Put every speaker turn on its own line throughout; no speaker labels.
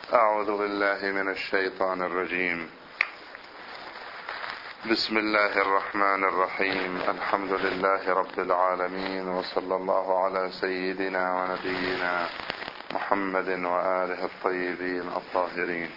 أعوذ بالله من الشيطان الرجيم. بسم الله الرحمن الرحيم. الحمد لله رب العالمين، وصلى الله على سيدنا ونبينا محمد وآله الطيبين الطاهرين.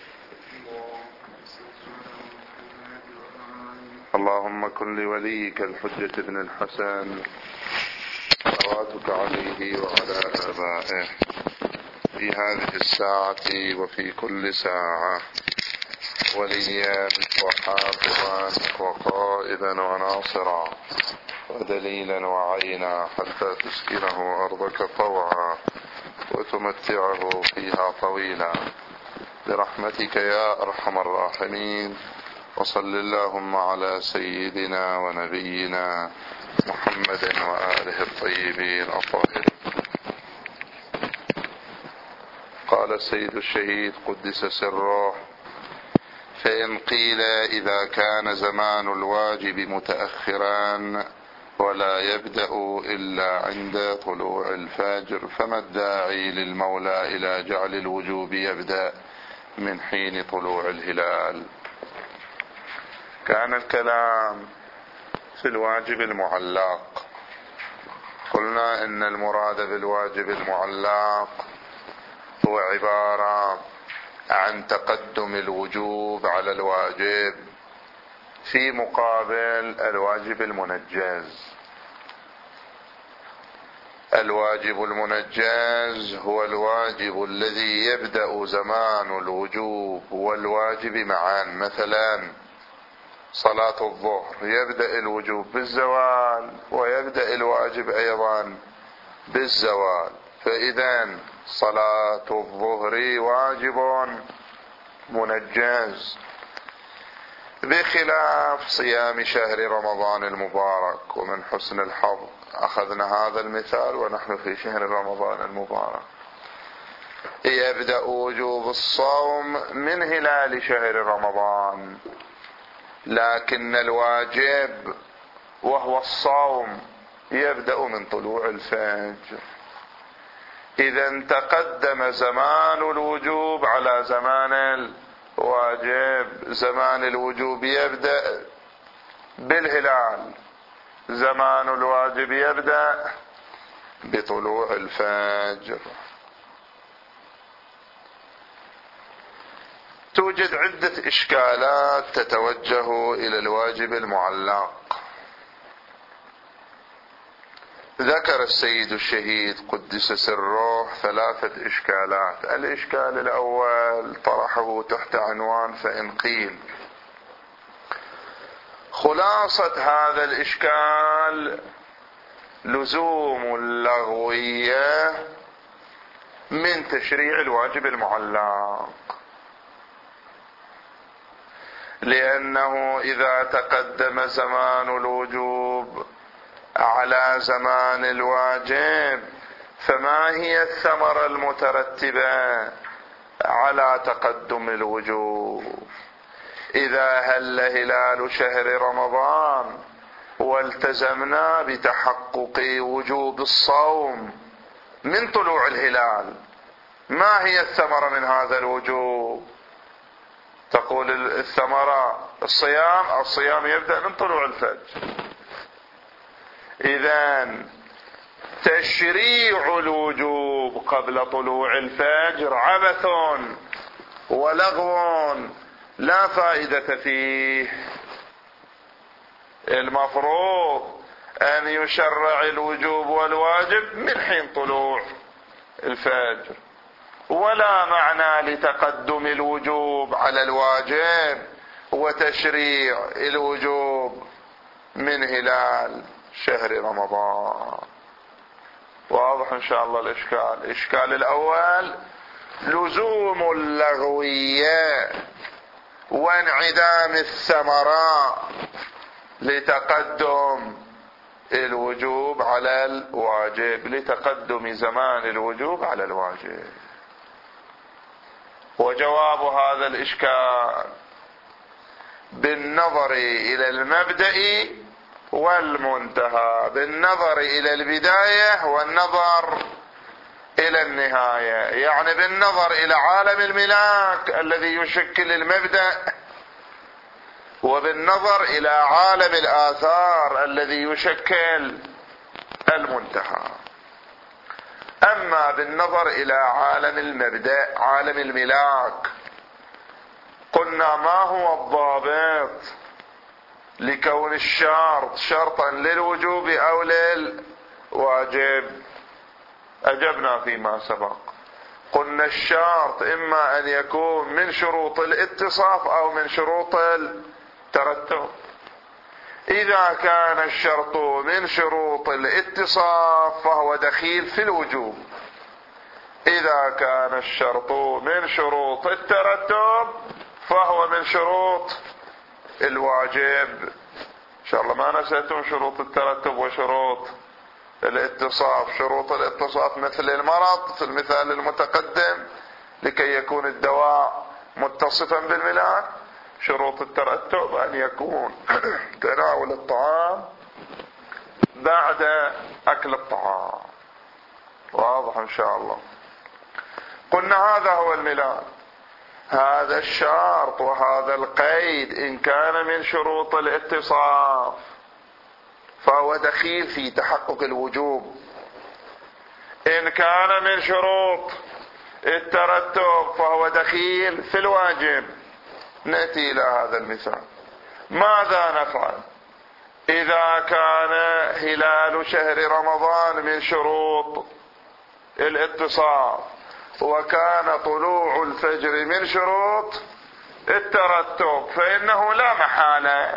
اللهم كن لوليك الحجة بن الحسن صلواتك عليه وعلى آبائه في هذه الساعة وفي كل ساعة وليا وحافظا وقائدا وناصرا ودليلا وعينا، حتى تسكنه أرضك طوعا وتمتعه فيها طويلا برحمتك يا أرحم الراحمين. وصل اللهم على سيدنا ونبينا محمد وآله الطيبين الطاهرين. قال السيد الشهيد قدس سره: فإن قيل إذا كان زمان الواجب متأخرا ولا يبدأ إلا عند طلوع الفجر، فما الداعي للمولى إلى جعل الوجوب يبدأ من حين طلوع الهلال؟ كان الكلام في الواجب المعلق. قلنا إن المراد بالواجب المعلق هو عبارة عن تقدم الوجوب على الواجب في مقابل الواجب المنجز. الواجب المنجز هو الواجب الذي يبدأ زمان الوجوب والواجب معا. مثلا صلاة الظهر يبدأ الوجوب بالزوال ويبدأ الواجب أيضا بالزوال، فإذا صلاة الظهر واجب منجز، بخلاف صيام شهر رمضان المبارك. ومن حسن الحظ أخذنا هذا المثال ونحن في شهر رمضان المبارك. يبدأ وجوب الصوم من هلال شهر رمضان، لكن الواجب وهو الصوم يبدأ من طلوع الفجر. إذا تقدم زمان الوجوب على زمان الواجب. زمان الوجوب يبدأ بالهلال، زمان الواجب يبدأ بطلوع الفجر. توجد عدة إشكالات تتوجه إلى الواجب المعلق. ذكر السيد الشهيد قدس سره 3 إشكالات. الإشكال الأول طرحه تحت عنوان فإن قيل. خلاصة هذا الإشكال لزوم اللغوية من تشريع الواجب المعلق، لأنه إذا تقدم زمان الوجوب على زمان الواجب، فما هي الثمرة المترتبة على تقدم الوجوب؟ إذا هل هلال شهر رمضان والتزمنا بتحقق وجوب الصوم من طلوع الهلال، ما هي الثمرة من هذا الوجوب؟ تقول الثمرة الصيام يبدأ من طلوع الفجر. إذن تشريع الوجوب قبل طلوع الفجر عبث ولغو لا فائدة فيه. المفروض أن يشرع الوجوب والواجب من حين طلوع الفجر، ولا معنى لتقدم الوجوب على الواجب وتشريع الوجوب من هلال شهر رمضان. واضح إن شاء الله الإشكال. الإشكال الأول لزوم اللغوية وانعدام الثمرة لتقدم الوجوب على الواجب، لتقدم زمان الوجوب على الواجب. وجواب هذا الإشكال بالنظر إلى المبدأ والمنتهى، بالنظر إلى البداية والنظر إلى النهاية، يعني بالنظر إلى عالم الملاك الذي يشكل المبدأ، وبالنظر إلى عالم الآثار الذي يشكل المنتهى. أما بالنظر إلى عالم المبدأ عالم الملاك، قلنا ما هو الضابط لكون الشرط شرطا للوجوب أو للواجب؟ أجبنا فيما سبق، قلنا الشرط إما أن يكون من شروط الاتصاف أو من شروط الترتب. إذا كان الشرط من شروط الاتصاف فهو دخيل في الوجوب، إذا كان الشرط من شروط الترتب فهو من شروط الواجب. إن شاء الله ما نسيتم شروط الترتب وشروط الاتصاف. شروط الاتصاف مثل المرض في المثال المتقدم لكي يكون الدواء متصفا بالملاك. شروط الترتب أن يكون تناول الطعام بعد أكل الطعام. واضح إن شاء الله. قلنا هذا هو الملاك، هذا الشرط وهذا القيد إن كان من شروط الاتصاف فهو دخيل في تحقق الوجوب. إن كان من شروط الترتب فهو دخيل في الواجب. نأتي إلى هذا المثال. ماذا نفعل إذا كان هلال شهر رمضان من شروط الاتصاف وكان طلوع الفجر من شروط الترتب؟ فإنه لا محالة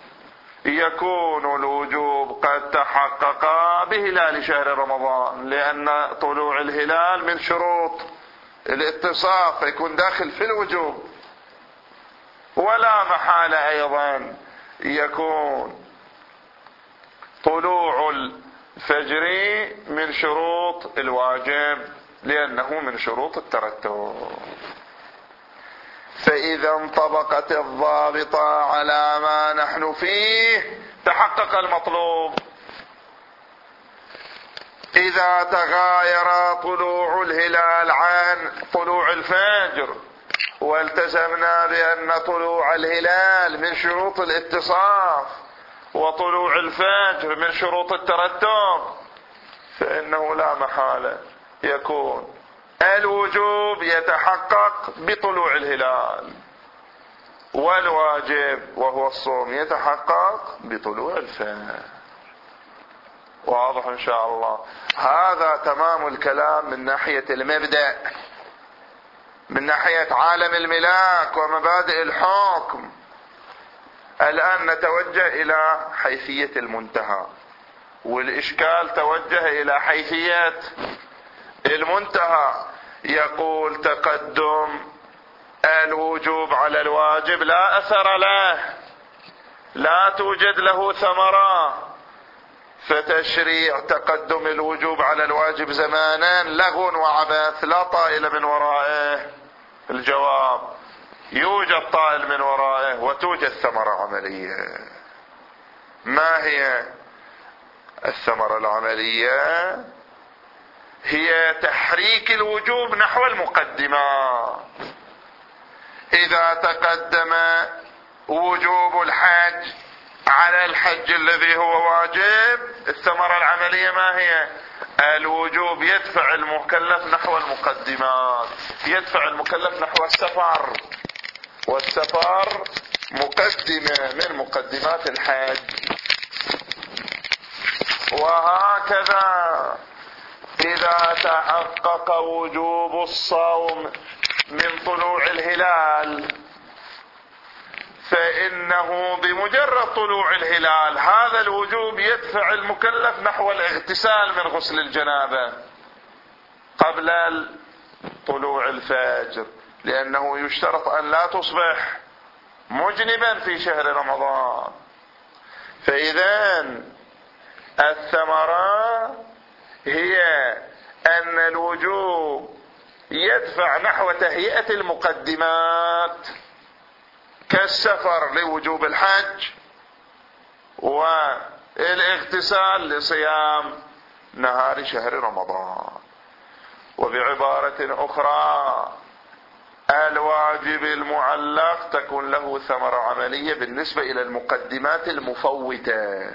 يكون الوجوب قد تحقق بهلال شهر رمضان، لأن طلوع الهلال من شروط الاتصاف فيكون داخل في الوجوب. ولا محالة أيضا يكون طلوع الفجر من شروط الواجب، لأنه من شروط الترتب. فإذا انطبقت الضابطة على ما نحن فيه تحقق المطلوب. إذا تغاير طلوع الهلال عن طلوع الفجر والتزمنا بأن طلوع الهلال من شروط الاتصاف وطلوع الفجر من شروط الترتب، فإنه لا محالة يكون الوجوب يتحقق بطلوع الهلال، والواجب وهو الصوم يتحقق بطلوع الفجر. واضح إن شاء الله. هذا تمام الكلام من ناحية المبدأ، من ناحية عالم الملاك ومبادئ الحكم. الآن نتوجه إلى حيثية المنتهى، والإشكال توجه إلى حيثية المنتهى. يقول تقدم الوجوب على الواجب لا أثر له، لا توجد له ثمرة، فتشريع تقدم الوجوب على الواجب زمانا لغو وعبث لا طائل من ورائه. الجواب: يوجد طائل من ورائه وتوجد ثمرة عملية. ما هي الثمرة العملية؟ هي تحريك الوجوب نحو المقدمات. إذا تقدم وجوب الحج على الحج الذي هو واجب، الثمرة العملية ما هي؟ الوجوب يدفع المكلف نحو المقدمات، يدفع المكلف نحو السفر، والسفر مقدمة من مقدمات الحج. وهكذا إذا تحقق وجوب الصوم من طلوع الهلال، فإنه بمجرد طلوع الهلال هذا الوجوب يدفع المكلف نحو الاغتسال من غسل الجنابة قبل طلوع الفجر، لأنه يشترط أن لا تصبح مجنبا في شهر رمضان. فإذا الثمرة هي أن الوجوب يدفع نحو تهيئة المقدمات كالسفر لوجوب الحج والاغتسال لصيام نهار شهر رمضان. وبعبارة أخرى الواجب المعلق تكون له ثمرة عملية بالنسبة إلى المقدمات المفوتة.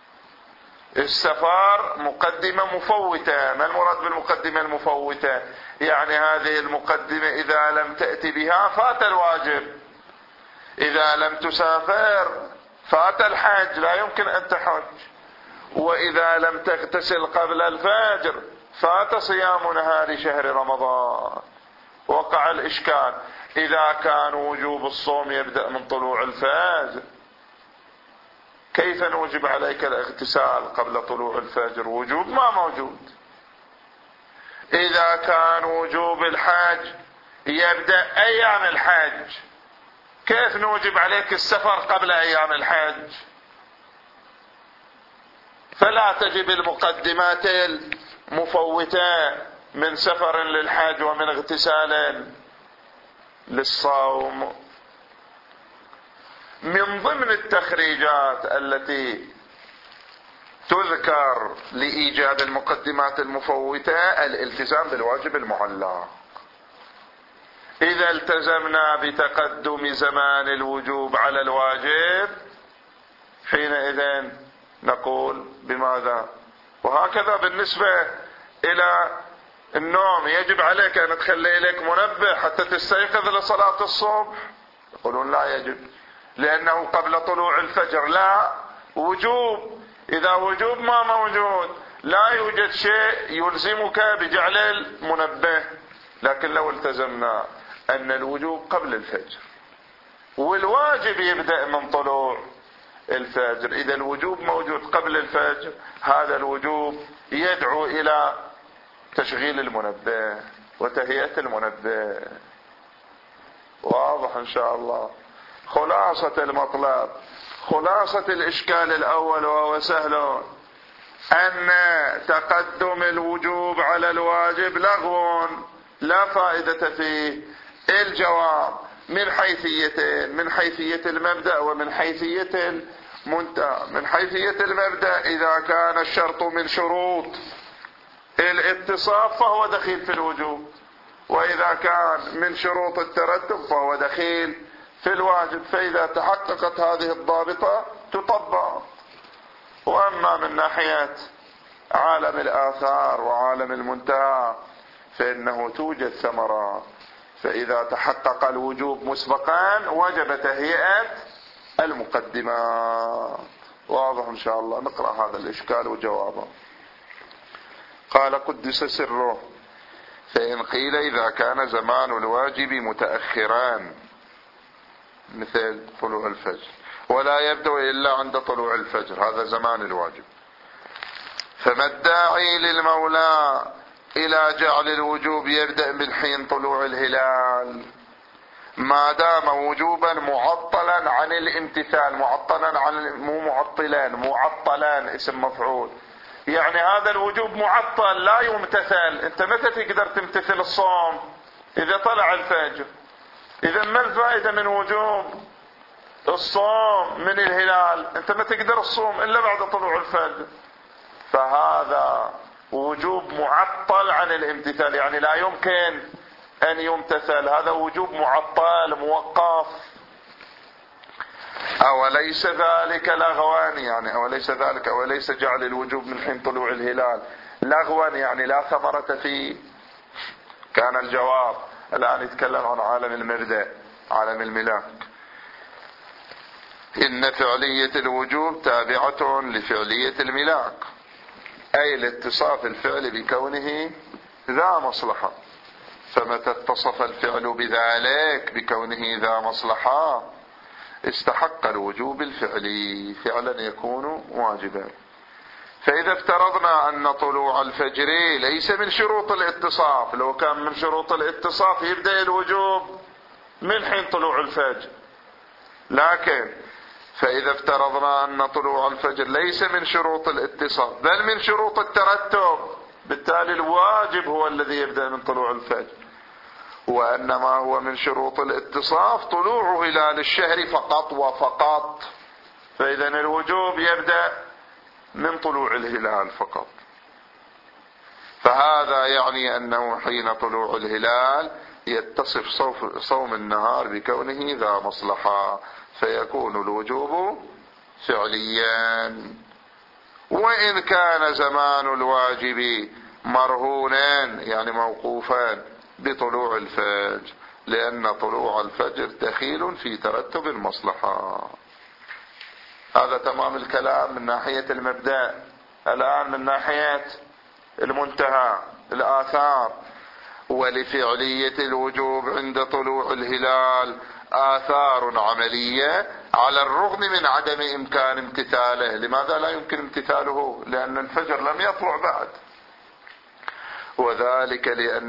السفر مقدمة مفوتة. ما المراد بالمقدمة المفوتة؟ يعني هذه المقدمة إذا لم تأتي بها فات الواجب. إذا لم تسافر فات الحج، لا يمكن أن تحج. وإذا لم تغتسل قبل الفجر فات صيام نهار شهر رمضان. وقع الإشكال: إذا كان وجوب الصوم يبدأ من طلوع الفجر، كيف نوجب عليك الاغتسال قبل طلوع الفجر؟ وجوب ما موجود. إذا كان وجوب الحج يبدأ أيام الحج، كيف نوجب عليك السفر قبل أيام الحج؟ فلا تجب المقدمات المفوتة من سفر للحج ومن اغتسال للصوم. من ضمن التخريجات التي تذكر لإيجاد المقدمات المفوتة الالتزام بالواجب المعلق. إذا التزمنا بتقدم زمان الوجوب على الواجب حينئذ نقول بماذا؟ وهكذا بالنسبة إلى النوم، يجب عليك أن تخلي إليك منبه حتى تستيقظ لصلاة الصبح. يقولون لا يجب لأنه قبل طلوع الفجر. لا، وجوب. إذا وجوب ما موجود لا يوجد شيء يلزمك بجعل المنبه. لكن لو التزمنا أن الوجوب قبل الفجر والواجب يبدأ من طلوع الفجر، إذا الوجوب موجود قبل الفجر هذا الوجوب يدعو إلى تشغيل المنبه وتهيئة المنبه. واضح إن شاء الله. خلاصة المطلب، خلاصة الإشكال الأول وهو سهل: أن تقدم الوجوب على الواجب لغو لا فائدة فيه. الجواب من حيثيتين: من حيثية المبدأ ومن حيثية المنتهى. من حيثية المبدأ إذا كان الشرط من شروط الاتصاف فهو دخيل في الوجوب، وإذا كان من شروط الترتب فهو دخيل في الواجب. فإذا تحققت هذه الضابطة تطبق. وأما من ناحية عالم الآثار وعالم المنتهى فإنه توجد ثمرة. فإذا تحقق الوجوب مسبقا وجب تهيئة المقدمات. واضح إن شاء الله. نقرأ هذا الإشكال وجوابه. قال: قدس سره: فإن قيل إذا كان زمان الواجب متأخران مثل طلوع الفجر ولا يبدأ إلا عند طلوع الفجر، هذا زمان الواجب، فما الداعي للمولى إلى جعل الوجوب يبدأ من حين طلوع الهلال ما دام وجوبا معطلا عن الامتثال؟ معطلا عن، مو معطلان، معطلان اسم مفعول. يعني هذا الوجوب معطل لا يمتثل. انت متى تقدر تمتثل الصوم؟ اذا طلع الفجر. اذا ما الفائدة من وجوب الصوم من الهلال؟ انت ما تقدر الصوم الا بعد طلوع الفجر. فهذا وجوب معطل عن الامتثال، يعني لا يمكن ان يمتثل. هذا وجوب معطل موقف. أوليس ذلك لغوا؟ يعني أوليس ذلك، أوليس جعل الوجوب من حين طلوع الهلال لغوا يعني لا ثمرة فيه؟ كان الجواب. الآن يتكلم عن عالم المبدأ، عالم الملاك. إن فعلية الوجوب تابعة لفعلية الملاك، أي لاتصاف الفعل بكونه ذا مصلحة. فمتى اتصف الفعل بذلك بكونه ذا مصلحة استحق الوجوب الفعلي، فعلا يكون واجبا. فإذا افترضنا أن طلوع الفجر ليس من شروط الاتصاف، لو كان من شروط الاتصاف يبدأ الوجوب من حين طلوع الفجر، لكن فإذا افترضنا أن طلوع الفجر ليس من شروط الاتصاف بل من شروط الترتب، بالتالي الواجب هو الذي يبدأ من طلوع الفجر، وأنما هو من شروط الاتصاف طلوع هلال الشهر فقط وفقط. فإذا الوجوب يبدأ من طلوع الهلال فقط. فهذا يعني أنه حين طلوع الهلال يتصف صوم النهار بكونه ذا مصلحة، فيكون الوجوب فعليا. وإن كان زمان الواجب مرهونا يعني موقوفا بطلوع الفجر، لأن طلوع الفجر دخيل في ترتب المصلحة. هذا تمام الكلام من ناحية المبدأ. الآن من ناحية المنتهى، الآثار. ولفعلية الوجوب عند طلوع الهلال آثار عملية على الرغم من عدم إمكان امتثاله. لماذا لا يمكن امتثاله؟ لأن الفجر لم يطلع بعد، وذلك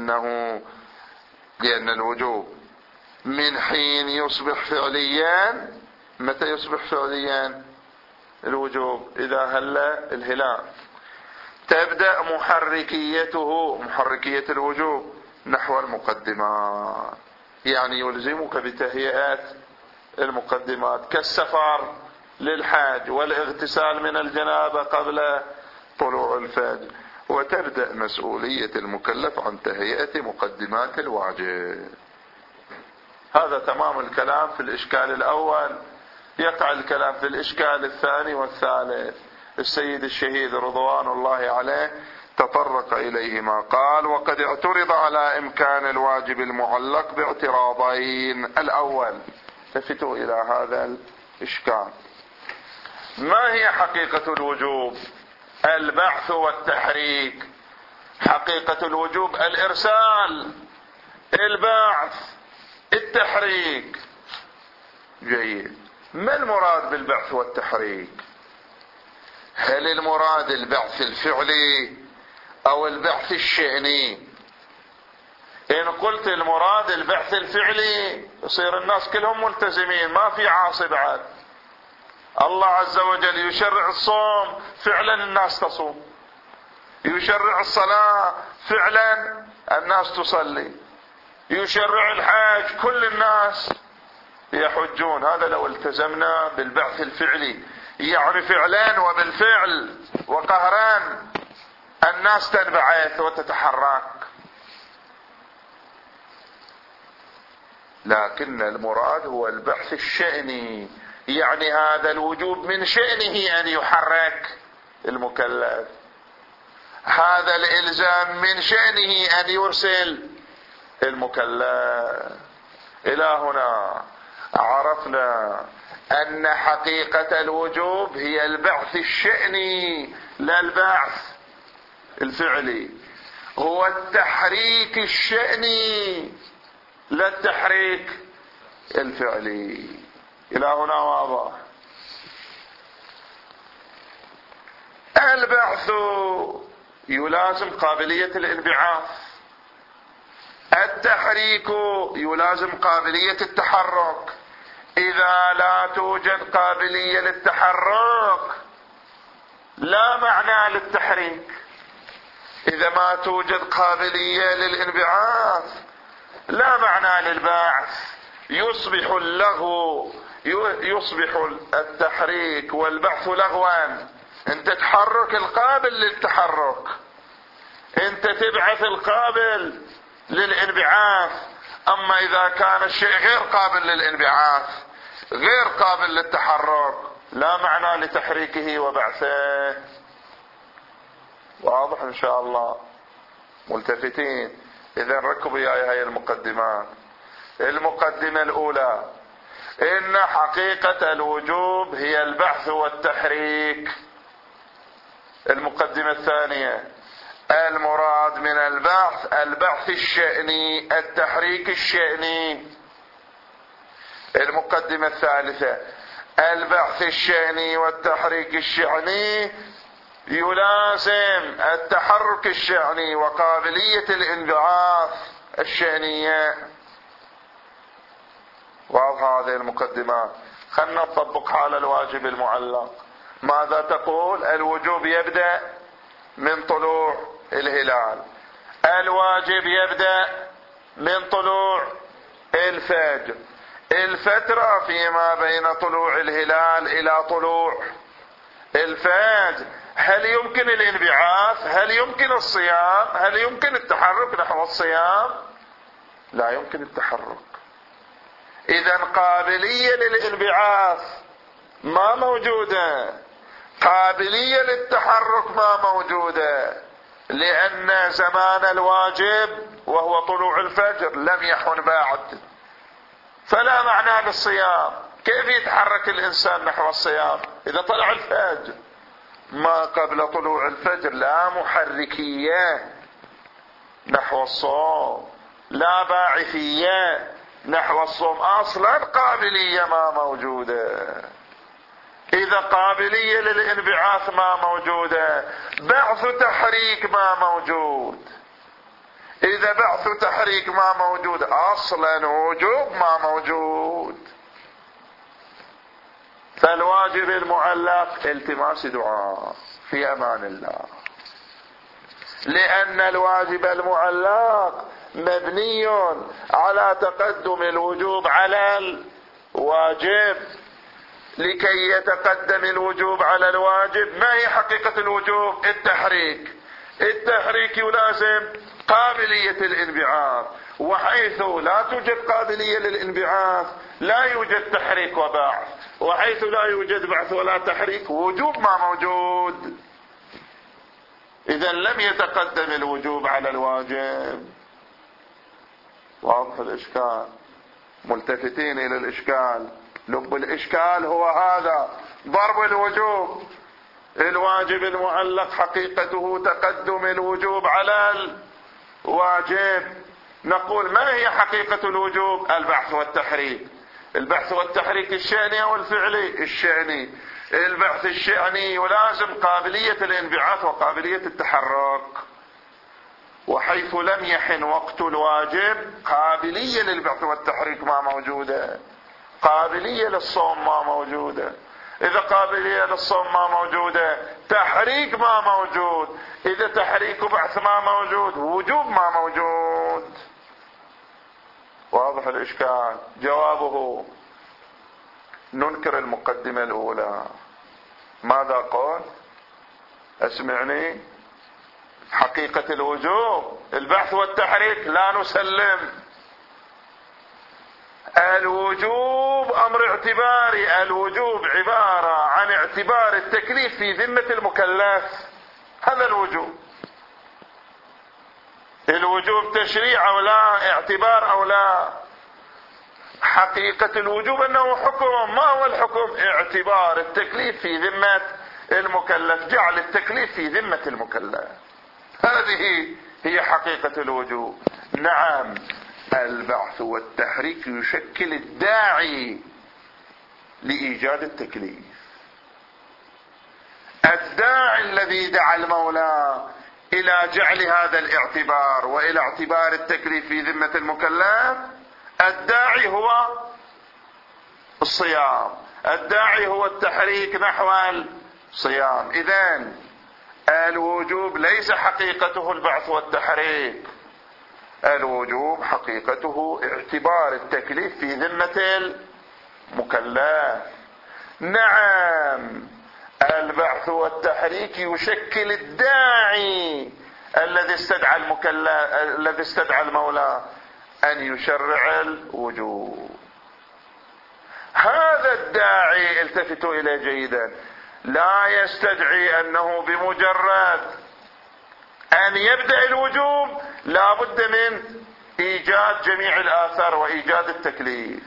لأن الوجوب من حين يصبح فعليا. متى يصبح فعليا الوجوب؟ إذا هل الهلال. تبدأ محركية الوجوب نحو المقدمات، يعني يلزمك بتهيئات المقدمات كالسفر للحاج والاغتسال من الجنابة قبل طلوع الفجر. وتبدأ مسؤولية المكلف عن تهيئة مقدمات الواجب. هذا تمام الكلام في الإشكال الأول. يقع الكلام في الإشكال الثاني والثالث. السيد الشهيد رضوان الله عليه تطرق إليهما، قال: وقد اعترض على إمكان الواجب المعلق باعتراضين. الأول، التفتوا إلى هذا الإشكال. ما هي حقيقة الوجوب؟ البعث والتحريك. حقيقة الوجوب الإرسال، البعث، التحريك. جيد. ما المراد بالبعث والتحريك؟ هل المراد البعث الفعلي أو البعث الشأني؟ إن قلت المراد البعث الفعلي يصير الناس كلهم ملتزمين، ما في عاصي بعد. الله عز وجل يشرع الصوم، فعلا الناس تصوم. يشرع الصلاة، فعلا الناس تصلي. يشرع الحج، كل الناس يحجون. هذا لو التزمنا بالبعث الفعلي، يعني فعلان وبالفعل وقهران الناس تنبعث وتتحرك. لكن المراد هو البعث الشأني، يعني هذا الوجوب من شأنه أن يحرك المكلف. هذا الإلزام من شأنه أن يرسل المكلف. إلى هنا عرفنا أن حقيقة الوجوب هي البعث الشأني لا البعث الفعلي. هو التحريك الشأني لا التحريك الفعلي. إلى هنا واضح. البعث يلازم قابلية الانبعاث، التحريك يلازم قابلية التحرك. إذا لا توجد قابلية للتحرك لا معنى للتحريك. إذا ما توجد قابلية للانبعاث لا معنى للبعث. يصبح التحريك والبعث لغوا. انت تحرك القابل للتحرك، انت تبعث القابل للانبعاث. اما اذا كان الشيء غير قابل للانبعاث، غير قابل للتحرك، لا معنى لتحريكه وبعثه. واضح ان شاء الله؟ ملتفتين. اذا ركبوا يا هاي المقدمات. المقدمة الاولى ان حقيقة الوجوب هي البعث والتحريك. المقدمة الثانية المراد من البعث الشأني، التحريك الشأني. المقدمة الثالثة البعث الشأني والتحريك الشأني يلازم التحرك الشأني وقابلية الانبعاث الشأنية. واضحة هذه المقدمات. خلنا نطبقها على الواجب المعلق. ماذا تقول؟ الوجوب يبدأ من طلوع الهلال، الواجب يبدأ من طلوع الفجر. الفترة فيما بين طلوع الهلال إلى طلوع الفجر
هل يمكن الانبعاث؟ هل يمكن الصيام؟ هل يمكن التحرك نحو الصيام؟ لا يمكن التحرك. اذا قابلية للانبعاث ما موجودة، قابلية للتحرك ما موجودة، لأن زمان الواجب وهو طلوع الفجر لم يحن بعد، فلا معنى للصيام. كيف يتحرك الإنسان نحو الصيام إذا طلع الفجر؟ ما قبل طلوع الفجر لا محركية نحو الصوم، لا باعثية نحو الصوم، أصلا قابلية ما موجودة. إذا قابلية للانبعاث ما موجودة، بعث تحريك ما موجود. إذا بعث تحريك ما موجود، أصلا وجوب ما موجود. فالواجب المعلق التماس دعاء في أمان الله، لأن الواجب المعلق مبني على تقدم الوجوب على الواجب. لكي يتقدم الوجوب على الواجب، ما هي حقيقة الوجوب؟ التحريك. التحريك يلازم قابلية الانبعاث، وحيث لا توجد قابلية للانبعاث لا يوجد تحريك وبعث، وحيث لا يوجد بعث ولا تحريك وجوب ما موجود. إذا لم يتقدم الوجوب على الواجب. واضح الإشكال؟ ملتفتين إلى الإشكال. لب الإشكال هو هذا، ضرب الوجوب. الواجب المعلق حقيقته تقدم الوجوب على الواجب. نقول ما هي حقيقة الوجوب؟ البعث والتحريك. البعث والتحريك الشأني أو الفعلي؟ الشأني. البعث الشأني يلازم قابلية الانبعاث وقابلية التحرك، وحيث لم يحن وقت الواجب قابلية للبعث والتحريك ما موجودة، قابلية للصوم ما موجودة. إذا قابلية للصوم ما موجودة، تحريك ما موجود. إذا تحريك وبعث ما موجود، وجوب ما موجود. واضح الإشكال؟ جوابه ننكر المقدمة الأولى. ماذا قال؟ اسمعني. حقيقة الوجوب البعث والتحريك لا نسلم. الوجوب أمر اعتباري. الوجوب عبارة عن اعتبار التكليف في ذمة المكلف، هذا الوجوب. الوجوب تشريع أو لا، اعتبار أو لا. حقيقة الوجوب أنه حكم. ما هو الحكم؟ اعتبار التكليف في ذمة المكلف، جعل التكليف في ذمة المكلف. هذه هي حقيقة الوجوب. نعم، البعث والتحريك يشكل الداعي لإيجاد التكليف. الداعي الذي دعا المولى إلى جعل هذا الاعتبار وإلى اعتبار التكليف في ذمة المكلف، الداعي هو الصيام، الداعي هو التحريك نحو الصيام. إذن الوجوب ليس حقيقته البعث والتحريك، الوجوب حقيقته اعتبار التكليف في ذمة المكلف. نعم، البعث والتحريك يشكل الداعي الذي استدعى المولى أن يشرع الوجوب. هذا الداعي التفتوا إليه جيدا، لا يستدعي أنه بمجرد أن يبدأ الوجوب لا بد من إيجاد جميع الآثار وإيجاد التكليف.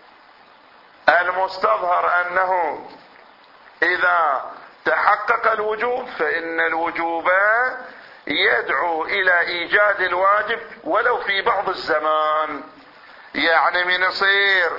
المستظهر أنه إذا تحقق الوجوب فإن الوجوب يدعو إلى إيجاد الواجب ولو في بعض الزمان. يعني من يصير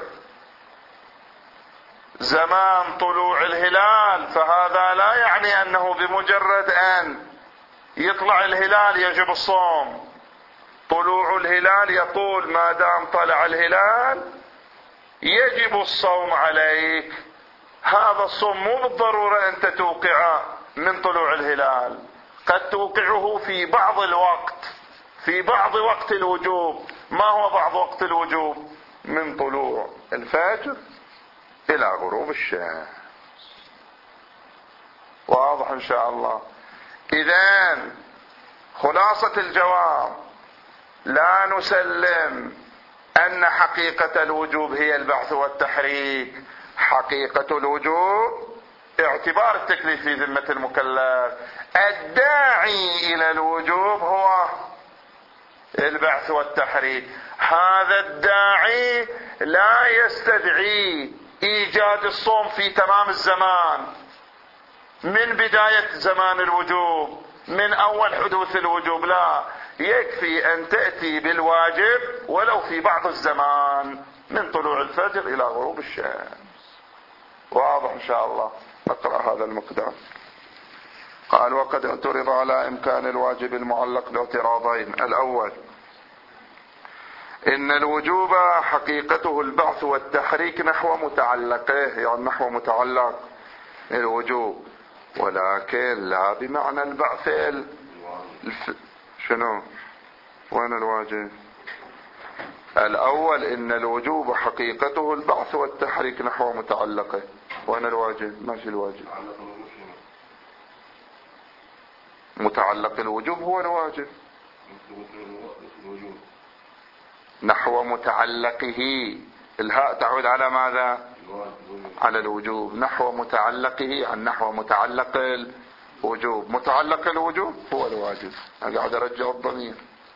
زمان طلوع الهلال، فهذا لا يعني أنه بمجرد أن يطلع الهلال يجب الصوم. طلوع الهلال يقول ما دام طلع الهلال يجب الصوم عليك. هذا الصوم مو بالضرورة أنت توقع من طلوع الهلال، قد توقعه في بعض الوقت، في بعض وقت الوجوب. ما هو بعض وقت الوجوب؟ من طلوع الفجر إلى غروب الشمس. واضح إن شاء الله. إذن خلاصة الجواب: لا نسلم أن حقيقة الوجوب هي البعث والتحريك. حقيقة الوجوب اعتبار التكليف في ذمة المكلف. الداعي إلى الوجوب هو البعث والتحريك. هذا الداعي لا يستدعي إيجاد الصوم في تمام الزمان، من بداية زمان الوجوب، من أول حدوث الوجوب. لا، يكفي أن تأتي بالواجب ولو في بعض الزمان، من طلوع الفجر إلى غروب الشمس. واضح إن شاء الله. نقرأ هذا المقدار. قال: وقد اعترض على إمكان الواجب المعلق باعتراضين. الأول: إن الوجوب حقيقته البعث والتحريك نحو متعلقه، يعني نحو متعلق الوجوب، ولكن لا بمعنى البعث. شنو؟ وين الواجب؟ الأول: إن الوجوب حقيقته البعث والتحريك نحو متعلقه. وين الواجب؟ ماشي الواجب. متعلق الوجوب هو الواجب. نحو متعلقه، الهاء تعود على ماذا؟ على الوجوب. نحو متعلقه عن نحو متعلق الوجوب. متعلق الوجوب هو الواجب. أنا قاعد أرجع الضمير.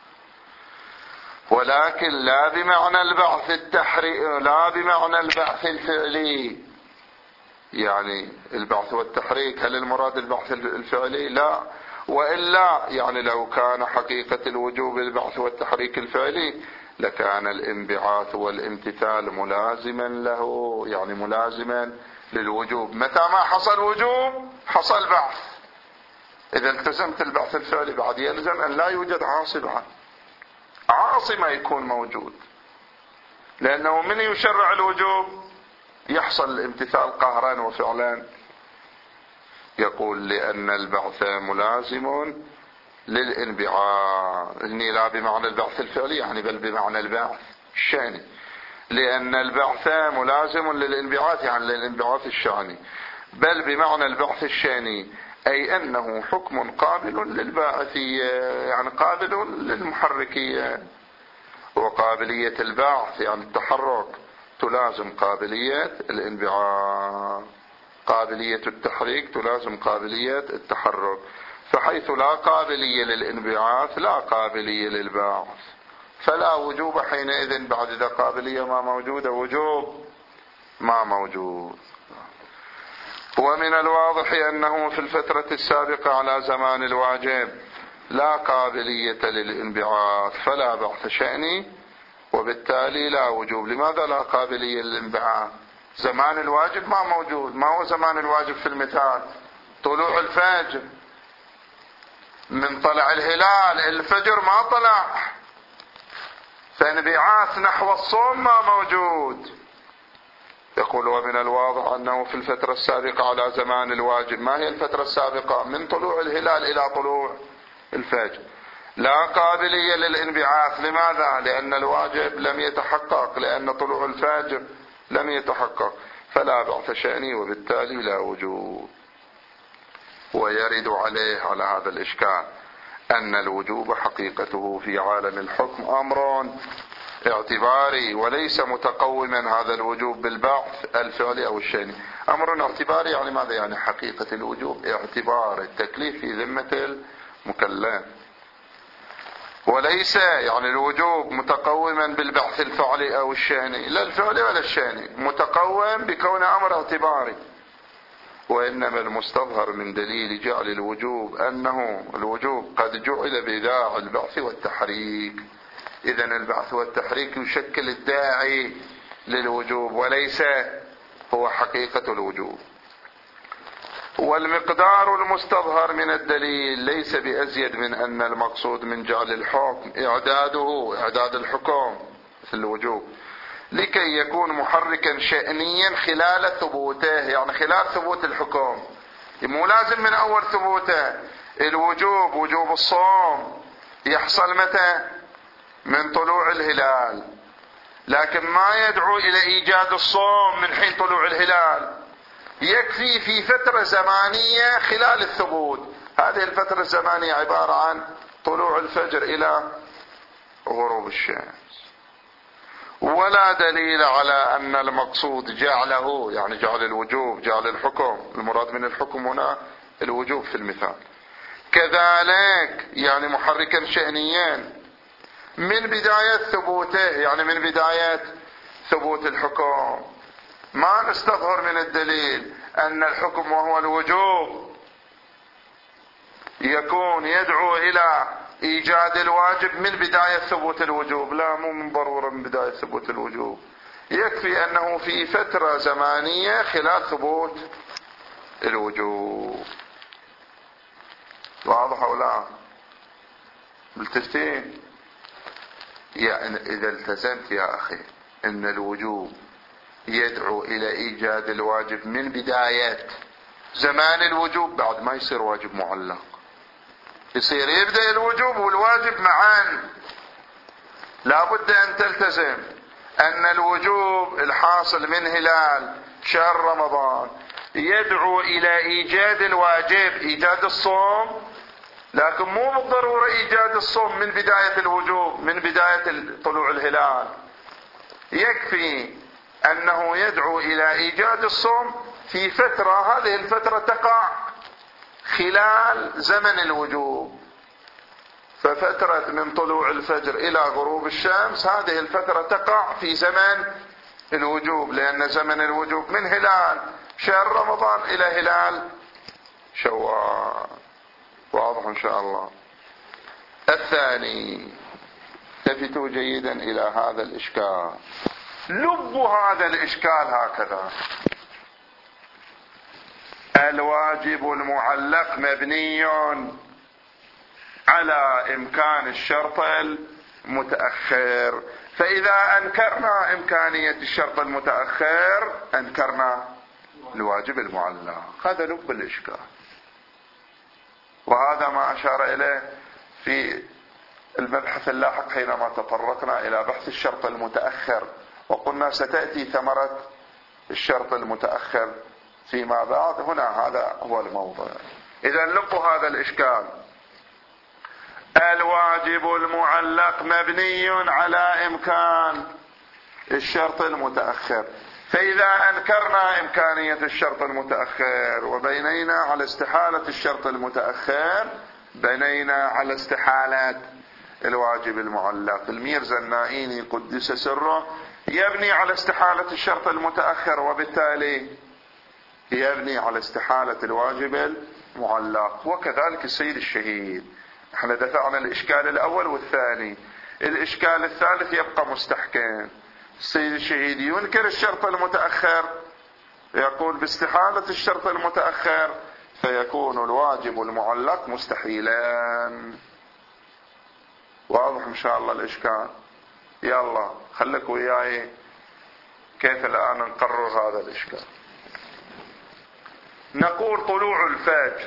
ولكن لا بمعنى البعث لا بمعنى البعث الفعلي. يعني البعث والتحريك، هل المراد البعث الفعلي؟ لا. وإلا يعني لو كان حقيقة الوجوب البعث والتحريك الفعلي لكان الانبعاث والامتثال ملازما له، يعني ملازما للوجوب. متى ما حصل وجوب حصل بعث. إذا التزمت البعث الفعلي بعد يلزم أن لا يوجد عاصي ما يكون موجود، لأنه من يشرع الوجوب يحصل الامتثال قهرا وفعلا. يقول: لأن البعث ملازم للانبعاث. إني لا بمعنى البعث الفعلي يعني بل بمعنى البعث الشأني. لأن البعث ملازم للانبعاث يعني للانبعاث الشأني، بل بمعنى البعث الشأني، أي أنه حكم قابل للباعثية، يعني قابل للمحركية. وقابلية البعث يعني التحرك تلازم قابلية الانبعاث. قابلية التحريك تلازم قابلية التحرك. فحيث لا قابلية للانبعاث لا قابلية للبعث، فلا وجوب حينئذ. بعد ذا قابلية ما موجودة، وجوب ما موجود. ومن الواضح أنه في الفترة السابقة على زمان الواجب لا قابلية للانبعاث، فلا بعث شأني، وبالتالي لا وجوب. لماذا لا قابلية للانبعاث؟ زمان الواجب ما موجود. ما هو زمان الواجب في المثال؟ طلوع الفجر. من طلع الهلال الفجر ما طلع، فانبعاث نحو الصوم ما موجود. يقول: ومن الواضح أنه في الفترة السابقة على زمان الواجب. ما هي الفترة السابقة؟ من طلوع الهلال إلى طلوع الفجر. لا قابلية للانبعاث. لماذا؟ لأن الواجب لم يتحقق، لأن طلوع الفجر لم يتحقق، فلا بعث شأني، وبالتالي لا وجوب. ويرد عليه على هذا الإشكال أن الوجوب حقيقته في عالم الحكم أمر اعتباري، وليس متقوما هذا الوجوب بالبعث الفعلي أو الشأني. أمر اعتباري يعني ماذا؟ يعني حقيقة الوجوب اعتبار التكليف في ذمة المكلف، وليس يعني الوجوب متقوما بالبعث الفعلي أو الشأني، لا الفعلي ولا الشأني، متقوم بكون أمر اعتباري. وإنما المستظهر من دليل جعل الوجوب أنه الوجوب قد جعل بداعي البعث والتحريك. إذن البعث والتحريك يشكل الداعي للوجوب وليس هو حقيقة الوجوب. والمقدار المستظهر من الدليل ليس بأزيد من أن المقصود من جعل الحكم إعداد الحكم في الوجوب لكي يكون محركا شأنيا خلال ثبوته، يعني خلال ثبوت الحكم. مو لازم من أول ثبوته. الوجوب وجوب الصوم يحصل متى؟ من طلوع الهلال، لكن ما يدعو إلى إيجاد الصوم من حين طلوع الهلال. يكفي في فترة زمانية خلال الثبوت. هذه الفترة الزمانية عبارة عن طلوع الفجر إلى غروب الشمس. ولا دليل على أن المقصود جعله، يعني جعل الوجوب، جعل الحكم، المراد من الحكم هنا الوجوب في المثال. كذلك يعني محركا شأنيا من بداية ثبوته، يعني من بداية ثبوت الحكم. ما نستظهر من الدليل أن الحكم وهو الوجوب يكون يدعو إلى إيجاد الواجب من بداية ثبوت الوجوب. لا، مو من ضرورة من بداية ثبوت الوجوب، يكفي أنه في فترة زمانية خلال ثبوت الوجوب. واضح أو لا؟ ملتفتين؟ يعني إذا التزمت يا أخي أن الوجوب يدعو إلى إيجاد الواجب من بداية زمان الوجوب، بعد ما يصير واجب معلق، يصير يبدأ الوجوب والواجب معا. لا بد أن تلتزم أن الوجوب الحاصل من هلال شهر رمضان يدعو إلى إيجاد الواجب، إيجاد الصوم، لكن مو بالضرورة إيجاد الصوم من بداية الوجوب، من بداية طلوع الهلال. يكفي أنه يدعو إلى إيجاد الصوم في فترة، هذه الفترة تقع خلال زمن الوجوب. ففترة من طلوع الفجر إلى غروب الشمس هذه الفترة تقع في زمن الوجوب، لأن زمن الوجوب من هلال شهر رمضان إلى هلال شوال. واضح إن شاء الله؟ الثاني، التفتوا جيدا إلى هذا الإشكال. لب هذا الإشكال هكذا: الواجب المعلق مبني على إمكان الشرط المتأخر، فإذا أنكرنا إمكانية الشرط المتأخر أنكرنا الواجب المعلق. هذا لب الإشكال، وهذا ما أشار إليه في المبحث اللاحق حينما تطرقنا إلى بحث الشرط المتأخر، وقلنا ستأتي ثمرة الشرط المتأخر فيما بعد. هنا هذا هو الموضوع. إذا لقوا هذا الإشكال: الواجب المعلق مبني على إمكان الشرط المتأخر، فإذا أنكرنا إمكانية الشرط المتأخر وبنينا على استحالة الشرط المتأخر بنينا على استحالة الواجب المعلق. الميرزا النائيني قدس سره يبني على استحالة الشرط المتأخر، وبالتالي يبني على استحالة الواجب المعلق، وكذلك السيد الشهيد. احنا دفعنا الإشكال الأول والثاني، الإشكال الثالث يبقى مستحكم. السيد الشهيد ينكر الشرط المتأخر، يقول باستحالة الشرط المتأخر فيكون الواجب المعلق مستحيلا. واضح إن شاء الله الإشكال؟ يلا خليك وياي كيف الآن نقرر هذا الإشكال. نقول طلوع الفجر،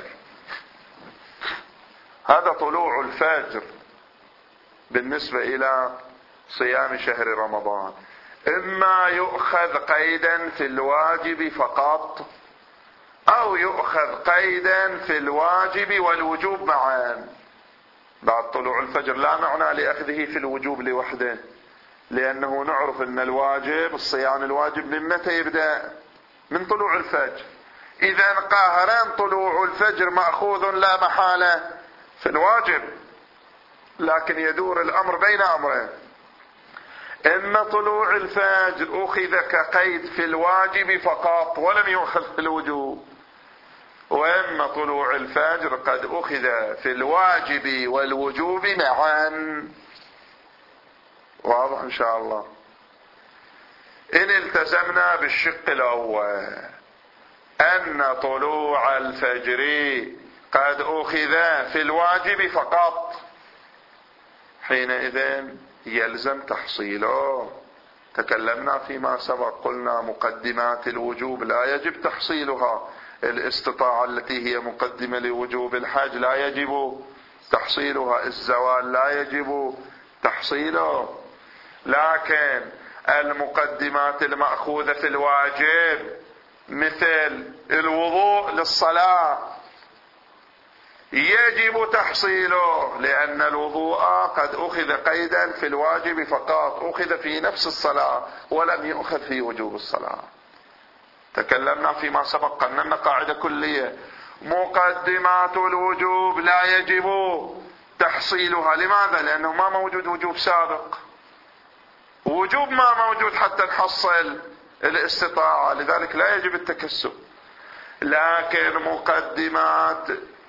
هذا طلوع الفجر بالنسبة إلى صيام شهر رمضان إما يؤخذ قيدا في الواجب فقط، أو يؤخذ قيدا في الواجب والوجوب معا. بعد طلوع الفجر لا معنى لأخذه في الوجوب لوحده، لأنه نعرف أن الواجب، الصيام الواجب من متى يبدأ؟ من طلوع الفجر. إذا قاهرا طلوع الفجر مأخوذ لا محالة في الواجب، لكن يدور الأمر بين أمرين: إما طلوع الفجر أخذ كقيد في الواجب فقط ولم يؤخذ في الوجوب، وإما طلوع الفجر قد أخذ في الواجب والوجوب معا. واضح إن شاء الله؟ إن التزمنا بالشق الأول أن طلوع الفجر قد أخذ في الواجب فقط، حينئذ يلزم تحصيله. تكلمنا فيما سبق، قلنا مقدمات الوجوب لا يجب تحصيلها. الاستطاعة التي هي مقدمة لوجوب الحج لا يجب تحصيلها، الزوال لا يجب تحصيله، لكن المقدمات المأخوذة في الواجب مثل الوضوء للصلاة يجب تحصيله، لأن الوضوء قد أخذ قيدا في الواجب فقط، أخذ في نفس الصلاة ولم يؤخذ في وجوب الصلاة. تكلمنا فيما سبق أن قاعدة كلية: مقدمات الوجوب لا يجب تحصيلها. لماذا؟ لأنه ما موجود وجوب سابق، وجوب ما موجود حتى نحصل الاستطاعة، لذلك لا يجب التكسب. لكن مقدمات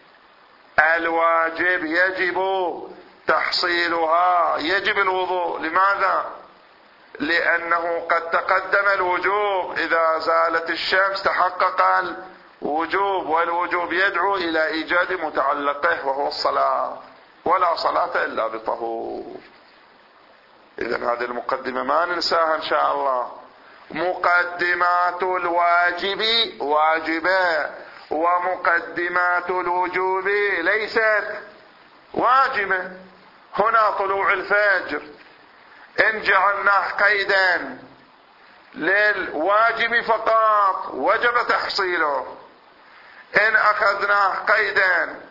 الواجب يجب تحصيلها. يجب الوضوء، لماذا؟ لأنه قد تقدم الوجوب، إذا زالت الشمس تحقق الوجوب، والوجوب يدعو إلى إيجاد متعلقه وهو الصلاة، ولا صلاة إلا بطهور. إذن هذه المقدمة ما ننساها إن شاء الله. مقدمات الواجب واجبة، ومقدمات الوجوب ليست واجبة. هنا طلوع الفجر إن جعلناه قيدا للواجب فقط وجب تحصيله، إن أخذناه قيدا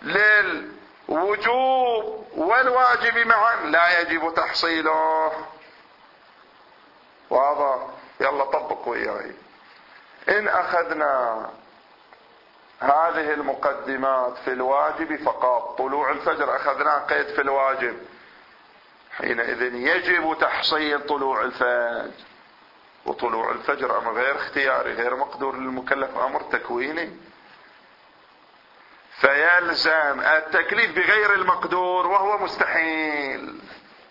للوجوب والواجب معا لا يجب تحصيله. واضح؟ يلا طبق وياي. إن أخذنا هذه المقدمات في الواجب فقط، طلوع الفجر أخذناه قيد في الواجب، حينئذ يجب تحصيل طلوع الفجر. وطلوع الفجر أمر غير اختياري، غير مقدور للمكلف، أمر تكويني، فيلزم التكليف بغير المقدور وهو مستحيل.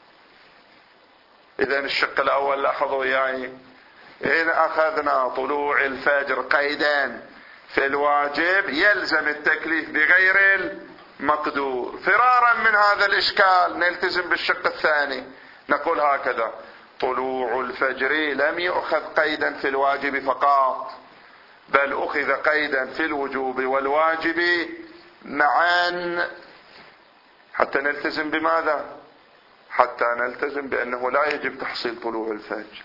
إذن الشق الأول لاحظوا وياي: إن أخذنا طلوع الفجر قيدا في الواجب يلزم التكليف بغير المقدور. فرارا من هذا الإشكال نلتزم بالشق الثاني، نقول هكذا: طلوع الفجر لم يؤخذ قيدا في الواجب فقط، بل أخذ قيدا في الوجوب والواجب معا. حتى نلتزم بماذا؟ حتى نلتزم بأنه لا يجب تحصيل طلوع الفجر.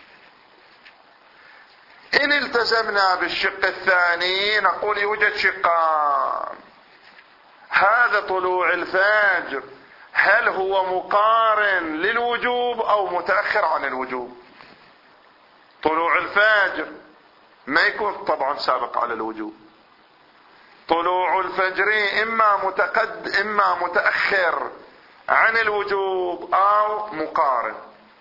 إن التزمنا بالشق الثاني نقول يوجد شقان: هذا طلوع الفجر هل هو مقارن للوجوب أو متأخر عن الوجوب؟ طلوع الفجر ما يكون طبعا سابق على الوجوب، طلوع الفجر إما متأخر عن الوجوب أو مقارن.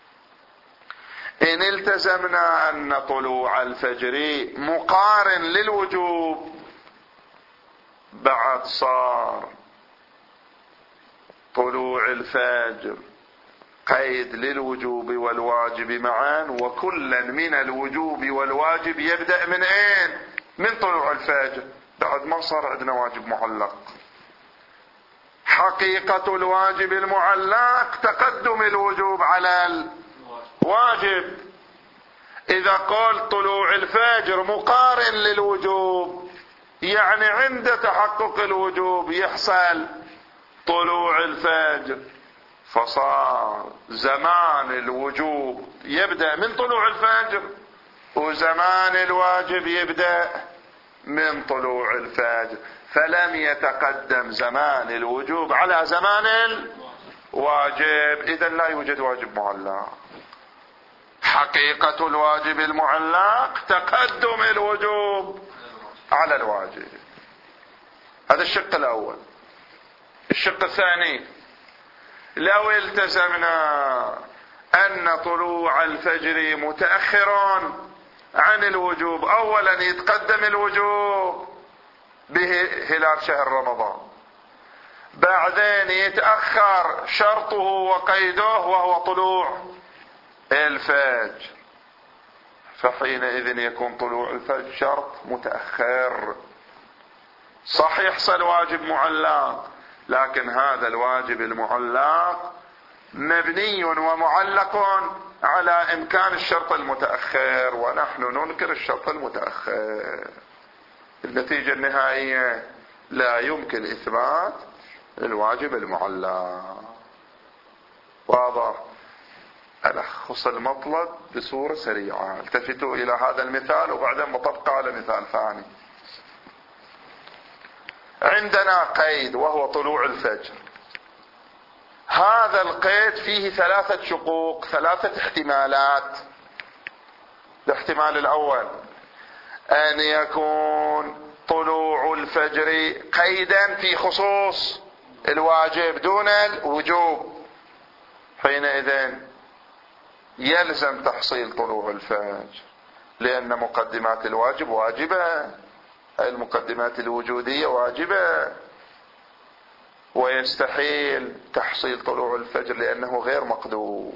إن التزمنا أن طلوع الفجر مقارن للوجوب، بعد صار طلوع الفجر قيد للوجوب والواجب معا، وكلا من الوجوب والواجب يبدأ من أين؟ من طلوع الفجر، بعد ما صار عندنا واجب معلق. حقيقة الواجب المعلق تقدم الوجوب على الواجب. إذا قال طلوع الفجر مقارن للوجوب، يعني عند تحقق الوجوب يحصل طلوع الفجر، فصار زمان الوجوب يبدأ من طلوع الفجر، وزمان الواجب يبدأ من طلوع الفجر، فلم يتقدم زمان الوجوب على زمان الواجب. إذن لا يوجد واجب معلق. حقيقة الواجب المعلق تقدم الوجوب على الواجب. هذا الشق الأول. الشق الثاني: لو التزمنا أن طلوع الفجر متأخر عن الوجوب، أولا يتقدم الوجوب به هلال شهر رمضان، بعدين يتأخر شرطه وقيده وهو طلوع الفجر، فحينئذ يكون طلوع الفجر شرط متأخر. صح يحصل واجب معلق، لكن هذا الواجب المعلق مبني ومعلق على إمكان الشرط المتأخر، ونحن ننكر الشرط المتأخر. النتيجة النهائية: لا يمكن إثبات الواجب المعلق. واضح؟ ألخص المطلب بصورة سريعة. التفتوا إلى هذا المثال وبعدين بطبقه على مثال ثاني. عندنا قيد وهو طلوع الفجر. هذا القيد فيه 3 شقوق، 3 احتمالات. الاحتمال الأول أن يكون طلوع الفجر قيدا في خصوص الواجب دون الوجوب، حينئذ يلزم تحصيل طلوع الفجر، لأن مقدمات الواجب واجبة، المقدمات الوجودية واجبة، ويستحيل تحصيل طلوع الفجر لأنه غير مقدور.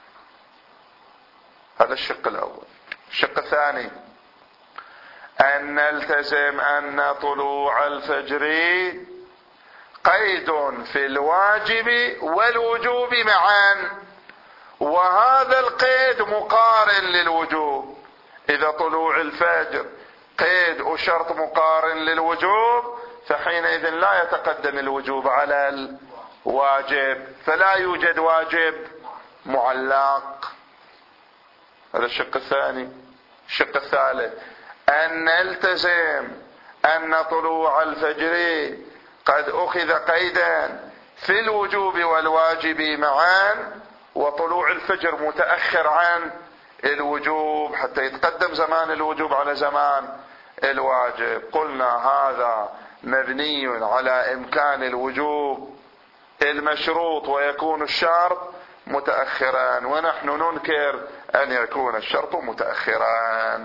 هذا الشق الأول. الشق الثاني أن نلتزم أن طلوع الفجر قيد في الواجب والوجوب معا، وهذا القيد مقارن للوجوب. إذا طلوع الفجر قيد وشرط مقارن للوجوب فحينئذ لا يتقدم الوجوب على الواجب، فلا يوجد واجب معلق. هذا الشق الثاني. الشق الثالث أن نلتزم أن طلوع الفجر قد أخذ قيدا في الوجوب والواجب معا، وطلوع الفجر متأخر عن الوجوب حتى يتقدم زمان الوجوب على زمان الواجب. قلنا هذا مبني على إمكان الوجوب المشروط ويكون الشرط متأخرا، ونحن ننكر أن يكون الشرط متأخرا.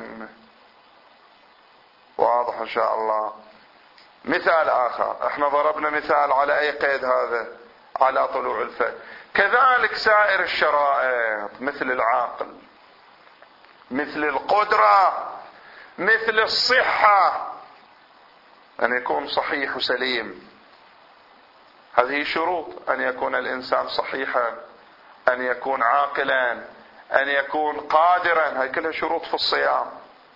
واضح إن شاء الله. مثال آخر، احنا ضربنا مثال على أي قيد هذا؟ على طلوع الفجر. كذلك سائر الشرائط مثل العقل، مثل القدرة، مثل الصحة، أن يكون صحيح وسليم. هذه شروط، أن يكون الإنسان صحيحا، أن يكون عاقلا، أن يكون قادرا، هذه كلها شروط في الصيام.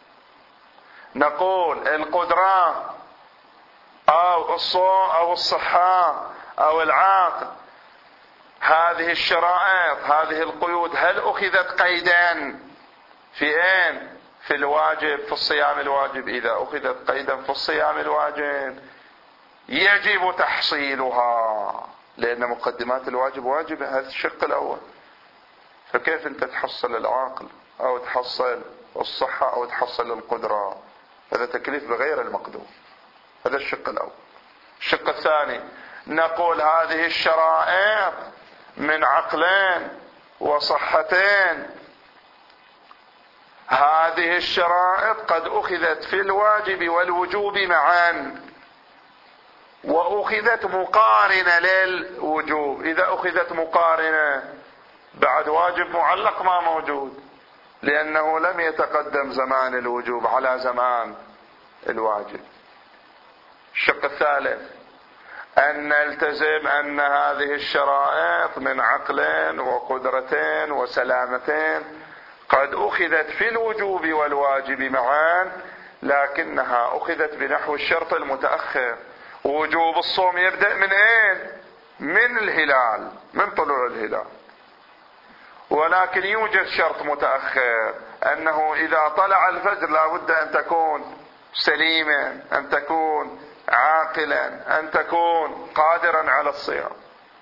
نقول القدرة أو الصوم أو الصحة أو العقل، هذه الشرائط، هذه القيود، هل أخذت قيدا في أين؟ في الواجب، في الصيام الواجب. إذا أخذت قيدا في الصيام الواجب يجب تحصيلها، لأن مقدمات الواجب واجبة. هذا الشق الأول. فكيف أنت تحصل العقل أو تحصل الصحة أو تحصل القدرة؟ هذا تكليف بغير المقدور. هذا الشق الأول. الشق الثاني نقول هذه الشرائط من عقلين وصحتين، هذه الشرائط قد أخذت في الواجب والوجوب معا، وأخذت مقارنة للوجوب. إذا أخذت مقارنة بعد واجب معلق ما موجود، لأنه لم يتقدم زمان الوجوب على زمان الواجب. الشق الثالث أن نلتزم أن هذه الشرائط من عقلين وقدرتين وسلامتين قد أخذت في الوجوب والواجب معا، لكنها أخذت بنحو الشرط المتأخر. وجوب الصوم يبدأ من أين؟ من الهلال، من طلوع الهلال. ولكن يوجد شرط متأخر، أنه إذا طلع الفجر لابد أن تكون سليما، أن تكون عاقلا، أن تكون قادرا على الصيام.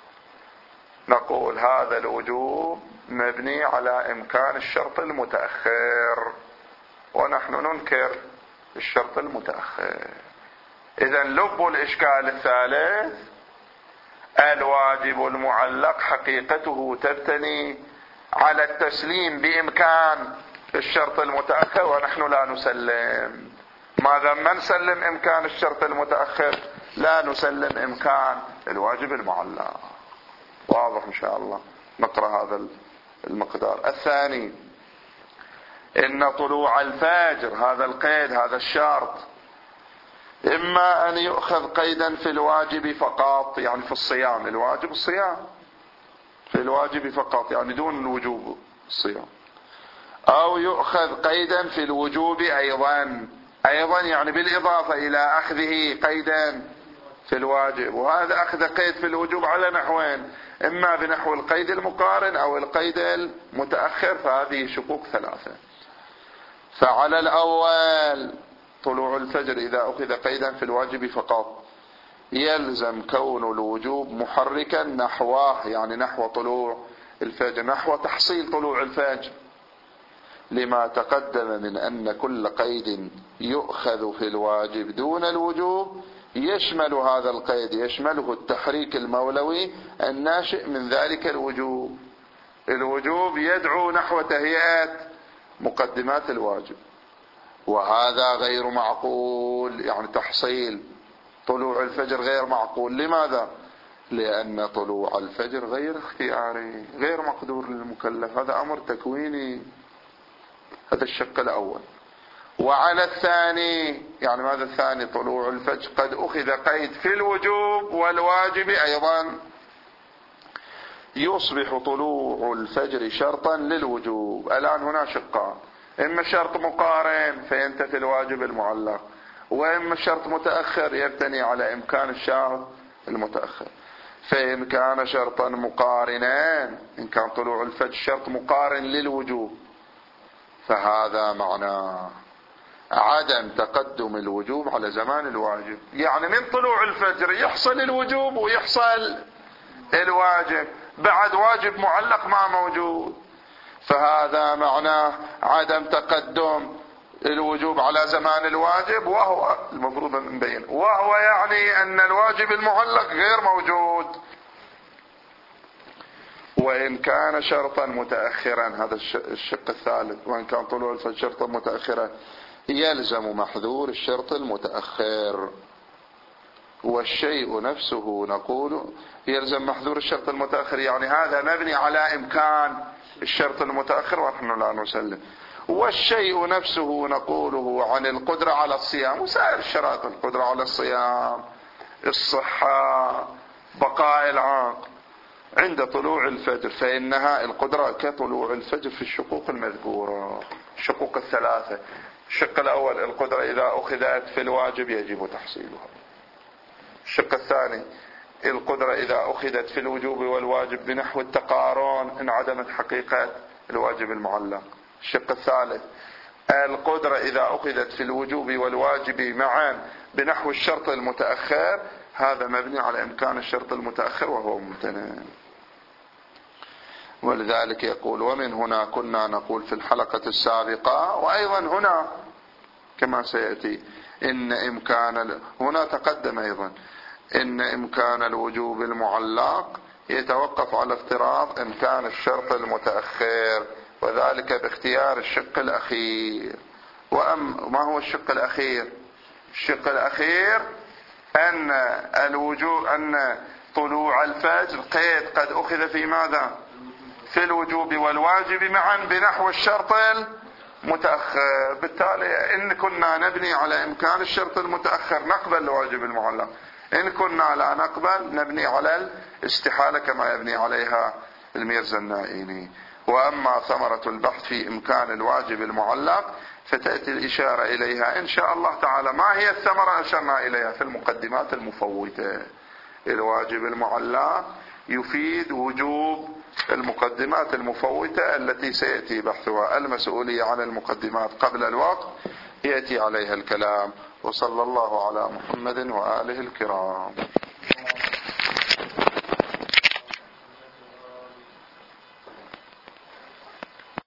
نقول هذا الوجوب مبني على إمكان الشرط المتأخر، ونحن ننكر الشرط المتأخر. إذن لب الإشكال الثالث الواجب المعلق حقيقته تبتني على التسليم بإمكان الشرط المتأخر، ونحن لا نسلم. ماذا ما نسلم إمكان الشرط المتأخر لا نسلم إمكان الواجب المعلق. واضح إن شاء الله. نقرأ هذا المقدار. الثاني إن طلوع الفجر، هذا القيد، هذا الشرط، إما أن يؤخذ قيدا في الواجب فقط، يعني في الصيام، الواجب الصيام، في الواجب فقط يعني دون الوجوب الصيام، أو يؤخذ قيدا في الوجوب أيضا يعني بالإضافة إلى أخذه قيدا في الواجب. وهذا أخذ قيد في الوجوب على نحوين، إما بنحو القيد المقارن أو القيد المتأخر، فهذه شقوق ثلاثة. فعلى الأول طلوع الفجر إذا أخذ قيدا في الواجب فقط يلزم كون الوجوب محركا نحوه، يعني نحو طلوع الفجر، نحو تحصيل طلوع الفجر، لما تقدم من أن كل قيد يؤخذ في الواجب دون الوجوب يشمل هذا القيد، يشمله التحريك المولوي الناشئ من ذلك الوجوب. الوجوب يدعو نحو تهيئة مقدمات الواجب، وهذا غير معقول، يعني تحصيل طلوع الفجر غير معقول. لماذا؟ لأن طلوع الفجر غير اختياري، غير مقدور للمكلف، هذا أمر تكويني. هذا الشق الأول. وعلى الثاني، يعني ماذا الثاني؟ طلوع الفجر قد أخذ قيد في الوجوب والواجب أيضا، يصبح طلوع الفجر شرطا للوجوب. الآن هنا شقان، إما شرط مقارن فينتفي الواجب المعلق، وإما شرط متأخر يبتني على إمكان الشرط المتأخر. فإن كان شرطا مقارنا، إن كان طلوع الفجر شرط مقارن للوجوب، فهذا معناه عدم تقدم الوجوب على زمان الواجب، يعني من طلوع الفجر يحصل الوجوب ويحصل الواجب، بعد واجب معلق ما موجود، فهذا معناه عدم تقدم الوجوب على زمان الواجب، وهو المفروض نبين، وهو يعني أن الواجب المعلق غير موجود. وإن كان شرطا متأخرا، هذا الشق الثالث، وإن كان طلوع الفجر شرطا متأخرا يلزم محذور الشرط المتأخر. والشيء نفسه نقول يلزم محذور الشرط المتأخر، يعني هذا مبني على إمكان الشرط المتأخر ونحن لا نسلم. والشيء نفسه نقوله عن القدرة على الصيام وسائر الشرائط، القدرة على الصيام، الصحة، بقاء العقل عند طلوع الفجر، فإنها القدرة كطلوع الفجر في الشقوق المذكورة، الشقوق الثلاثة. الشق الأول القدرة إذا أخذت في الواجب يجب تحصيلها. الشق الثاني القدرة إذا أخذت في الوجوب والواجب بنحو التقارن انعدمت حقيقة الواجب المعلق. الشق الثالث القدرة إذا أخذت في الوجوب والواجب معا بنحو الشرط المتأخر، هذا مبني على إمكان الشرط المتأخر وهو ممتنع. ولذلك يقول: ومن هنا كنا نقول في الحلقة السابقة، وأيضا هنا كما سيأتي، إن إمكان، هنا تقدم أيضا، إن إمكان الوجوب المعلق يتوقف على افتراض إمكان الشرط المتأخر، وذلك باختيار الشق الأخير. ما هو الشق الأخير؟ الشق الأخير أن الوجوب، أن طلوع الفجر قيد قد أخذ في ماذا؟ في الوجوب والواجب معا بنحو الشرط المتأخر. بالتالي إن كنا نبني على إمكان الشرط المتأخر نقبل الواجب المعلق، إن كنا لا نقبل نبني على الاستحالة كما يبني عليها الميرزا النائيني. وأما ثمرة البحث في إمكان الواجب المعلق فتأتي الإشارة إليها إن شاء الله تعالى. ما هي الثمرة؟ أشرنا إليها في المقدمات المفوتة. الواجب المعلق يفيد وجوب المقدمات المفوتة التي سيأتي بحثها. المسؤولية عن المقدمات قبل الوقت يأتي عليها الكلام. وصلى الله على محمد وآله الكرام.